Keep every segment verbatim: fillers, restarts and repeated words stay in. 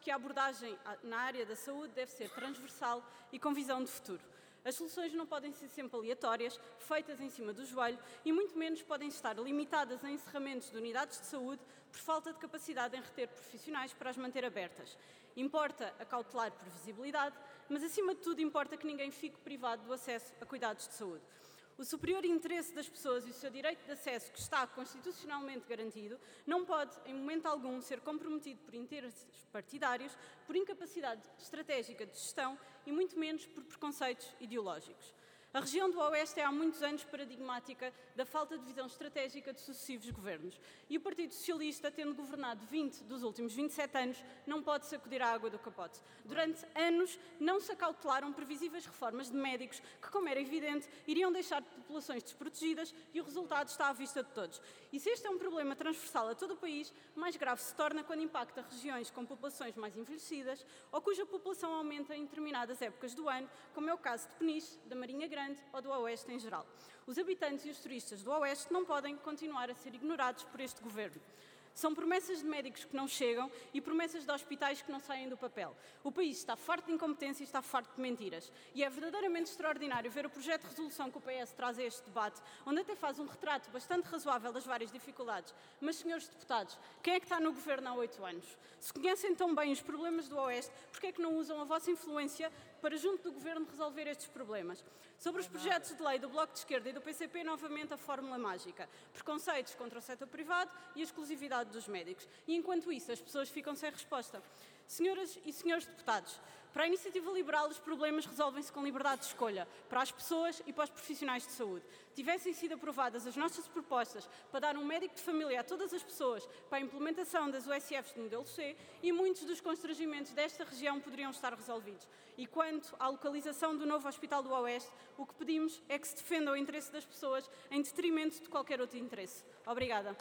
que a abordagem na área da saúde deve ser transversal e com visão de futuro. As soluções não podem ser sempre aleatórias, feitas em cima do joelho, e muito menos podem estar limitadas a encerramentos de unidades de saúde por falta de capacidade em reter profissionais para as manter abertas. Importa acautelar previsibilidade, mas acima de tudo importa que ninguém fique privado do acesso a cuidados de saúde. O superior interesse das pessoas e o seu direito de acesso, que está constitucionalmente garantido, não pode, em momento algum, ser comprometido por interesses partidários, por incapacidade estratégica de gestão e muito menos por preconceitos ideológicos. A região do Oeste é há muitos anos paradigmática da falta de visão estratégica de sucessivos governos. E o Partido Socialista, tendo governado vinte dos últimos vinte e sete anos, não pode sacudir a água do capote. Durante anos não se acautelaram previsíveis reformas de médicos que, como era evidente, iriam deixar populações desprotegidas e o resultado está à vista de todos. E se este é um problema transversal a todo o país, mais grave se torna quando impacta regiões com populações mais envelhecidas ou cuja população aumenta em determinadas épocas do ano, como é o caso de Peniche, da Marinha Grande ou do Oeste em geral. Os habitantes e os turistas do Oeste não podem continuar a ser ignorados por este governo. São promessas de médicos que não chegam e promessas de hospitais que não saem do papel. O país está farto de incompetência e está farto de mentiras. E é verdadeiramente extraordinário ver o projeto de resolução que o P S traz a este debate, onde até faz um retrato bastante razoável das várias dificuldades. Mas, senhores deputados, quem é que está no governo há oito anos? Se conhecem tão bem os problemas do Oeste, por que é que não usam a vossa influência para, junto do governo, resolver estes problemas? Sobre os projetos de lei do Bloco de Esquerda e do P C P, novamente a fórmula mágica. Preconceitos contra o setor privado e a exclusividade dos médicos. E, enquanto isso, as pessoas ficam sem resposta. Senhoras e senhores deputados, para a Iniciativa Liberal os problemas resolvem-se com liberdade de escolha, para as pessoas e para os profissionais de saúde. Tivessem sido aprovadas as nossas propostas para dar um médico de família a todas as pessoas, para a implementação das U S Fs de modelo C, e muitos dos constrangimentos desta região poderiam estar resolvidos. E quanto à localização do novo Hospital do Oeste, o que pedimos é que se defenda o interesse das pessoas em detrimento de qualquer outro interesse. Obrigada.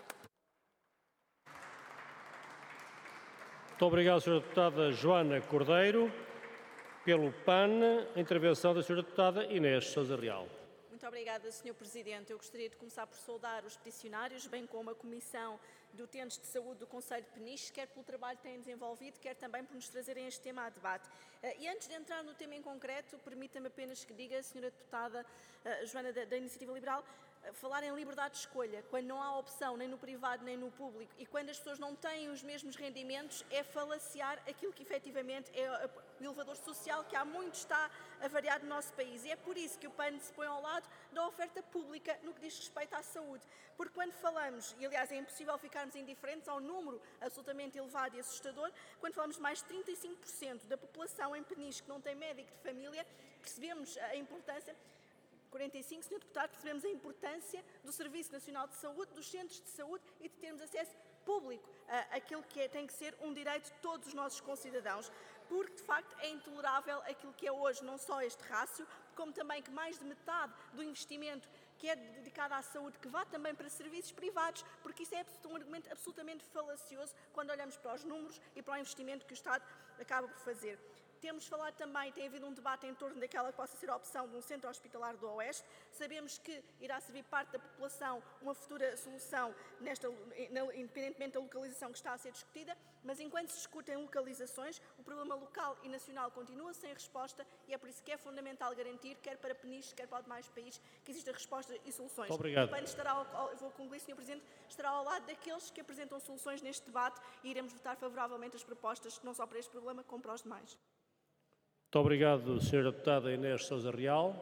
Muito obrigado, senhora Deputada Joana Cordeiro. Pelo P A N, a intervenção da senhora Deputada Inês Sousa Real. Muito obrigada, senhor Presidente. Eu gostaria de começar por saudar os peticionários, bem como a Comissão de Utentes de Saúde do Conselho de Peniche, quer pelo trabalho que têm desenvolvido, quer também por nos trazerem este tema a debate. E antes de entrar no tema em concreto, permita-me apenas que diga, senhora Deputada Joana da, da Iniciativa Liberal, falar em liberdade de escolha, quando não há opção nem no privado nem no público e quando as pessoas não têm os mesmos rendimentos, é falaciar aquilo que efetivamente é o elevador social que há muito está a variar no nosso país. E é por isso que o P A N se põe ao lado da oferta pública no que diz respeito à saúde. Porque quando falamos, e aliás é impossível ficarmos indiferentes ao número absolutamente elevado e assustador, quando falamos de mais de trinta e cinco por cento da população em Peniche que não tem médico de família, percebemos a importância... quarenta e cinco, senhor Deputado, percebemos a importância do Serviço Nacional de Saúde, dos centros de saúde e de termos acesso público àquilo que é, tem que ser um direito de todos os nossos concidadãos, porque de facto é intolerável aquilo que é hoje não só este rácio, como também que mais de metade do investimento que é dedicado à saúde, que vá também para serviços privados, porque isso é um argumento absolutamente falacioso quando olhamos para os números e para o investimento que o Estado acaba por fazer. Temos falado também, tem havido um debate em torno daquela que possa ser a opção de um centro hospitalar do Oeste. Sabemos que irá servir parte da população uma futura solução, nesta, independentemente da localização que está a ser discutida, mas enquanto se discutem localizações, o problema local e nacional continua sem resposta e é por isso que é fundamental garantir, quer para Peniche, quer para o demais país, que existam respostas e soluções. Muito obrigado. O P A N estará, ao, vou concluir, senhor Presidente, estará ao lado daqueles que apresentam soluções neste debate e iremos votar favoravelmente as propostas, não só para este problema, como para os demais. Muito obrigado, senhora Deputada Inês Sousa Real.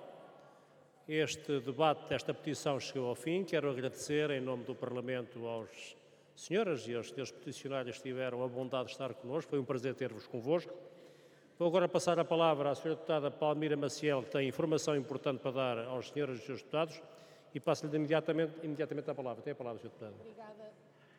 Este debate, esta petição chegou ao fim. Quero agradecer, em nome do Parlamento, às senhoras e aos senhores peticionários que tiveram a bondade de estar connosco. Foi um prazer ter-vos convosco. Vou agora passar a palavra à senhora Deputada Palmira Maciel, que tem informação importante para dar aos senhores e senhores deputados, e passo-lhe imediatamente, imediatamente a palavra. Tem a palavra, senhora Deputada. Obrigada.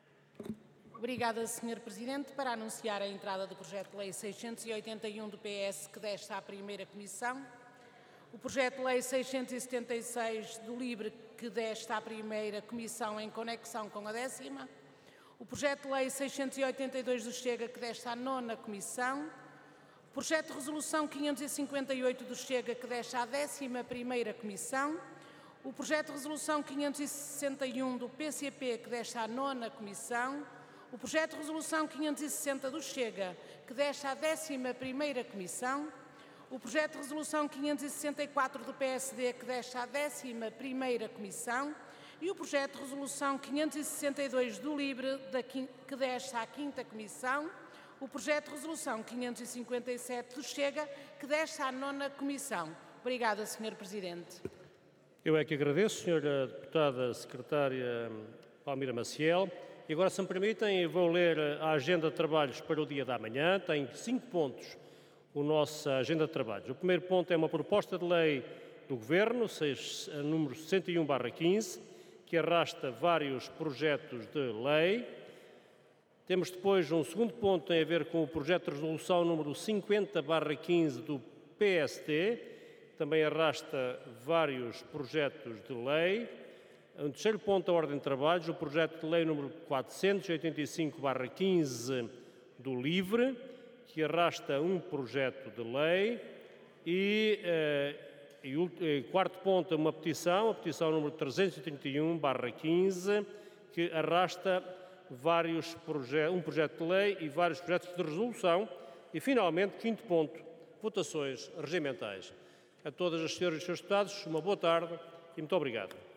Obrigada, senhor Presidente. Para anunciar a entrada do projeto de lei seiscentos e oitenta e um do P S, que deste à primeira comissão, o projeto de lei seiscentos e setenta e seis do LIVRE, que deste à primeira comissão em conexão com a décima, o projeto de lei seiscentos e oitenta e dois do Chega, que deste à nona comissão, o projeto de resolução quinhentos e cinquenta e oito do Chega, que deste à décima primeira comissão, o projeto de resolução quinhentos e sessenta e um do P C P, que deste à nona comissão, o projeto de resolução quinhentos e sessenta do Chega, que deixa a décima primeira comissão, o projeto de resolução quinhentos e sessenta e quatro do P S D, que deixa a décima primeira comissão, e o projeto de resolução quinhentos e sessenta e dois do LIVRE, que deixa a quinta comissão, o projeto de resolução quinhentos e cinquenta e sete do Chega, que deixa a nona comissão. Obrigada, senhor Presidente. Eu é que agradeço, senhora Deputada Secretária Palmira Maciel. E agora, se me permitem, vou ler a agenda de trabalhos para o dia da manhã. Tem cinco pontos a nossa agenda de trabalhos. O primeiro ponto é uma proposta de lei do Governo, seis, número sessenta e um barra quinze, que arrasta vários projetos de lei. Temos depois um segundo ponto que tem a ver com o projeto de resolução número cinquenta barra quinze do P S D, que também arrasta vários projetos de lei. Um terceiro ponto da ordem de trabalhos, o projeto de lei número quatrocentos e oitenta e cinco barra quinze do LIVRE, que arrasta um projeto de lei. E, eh, e o quarto ponto é uma petição, a petição número trezentos e trinta e um barra quinze, que arrasta vários proje- um projeto de lei e vários projetos de resolução. E, finalmente, quinto ponto, votações regimentais. A todas as senhoras e senhores deputados, uma boa tarde e muito obrigado.